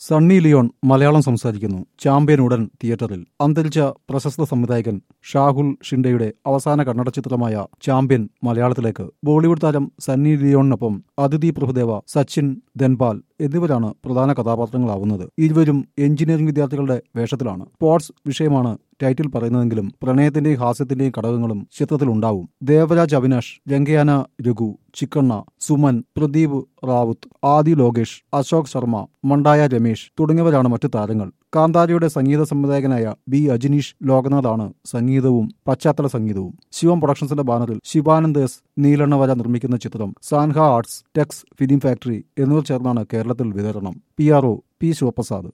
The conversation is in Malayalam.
സണ്ണി ലിയോൺ മലയാളം സംസാരിക്കുന്നു. ചാമ്പ്യൻ ഉടൻ തിയേറ്ററിൽ. അന്തരിച്ച പ്രശസ്ത സംവിധായകൻ ഷാഹുൽ ഷിൻഡെയുടെ അവസാന കന്നഡ ചിത്രമായ ചാമ്പ്യൻ മലയാളത്തിലേക്ക്. ബോളിവുഡ് താരം സണ്ണി ലിയോണിനൊപ്പം അതിഥി പ്രഭുദേവ, സച്ചിൻ ധൻപാൽ എന്നിവരാണ് പ്രധാന കഥാപാത്രങ്ങളാവുന്നത്. ഇരുവരും എഞ്ചിനീയറിംഗ് വിദ്യാർത്ഥികളുടെ വേഷത്തിലാണ്. സ്പോർട്സ് വിഷയമാണ് ടൈറ്റിൽ പറയുന്നതെങ്കിലും പ്രണയത്തിന്റെയും ഹാസ്യത്തിന്റെയും ഘടകങ്ങളും ചിത്രത്തിലുണ്ടാവും. ദേവരാജ് അവിനാഷ്, രംഗയാന രഘു, ചിക്കണ്ണ, സുമൻ, പ്രദീപ് റാവുത്ത്, ആദി ലോകേഷ്, അശോക് ശർമ്മ, മണ്ടായ രമേശ് തുടങ്ങിയവരാണ് മറ്റു താരങ്ങൾ. കാന്താരയുടെ സംഗീത സംവിധായകനായ ബി അജിനീഷ് ലോകനാഥാണ് സംഗീതവും പശ്ചാത്തല സംഗീതവും. ശിവം പ്രൊഡക്ഷൻസിന്റെ ബാനറിൽ ശിവാനന്ദ് എസ് നീലണ്ണവര നിർമ്മിക്കുന്ന ചിത്രം സാൻഹ ആർട്സ്, ടെക്സ് ഫിലിം ഫാക്ടറി എന്നിവർ ചേർന്നാണ് കേരളത്തിൽ വിതരണം. PRO P Sivaprasad.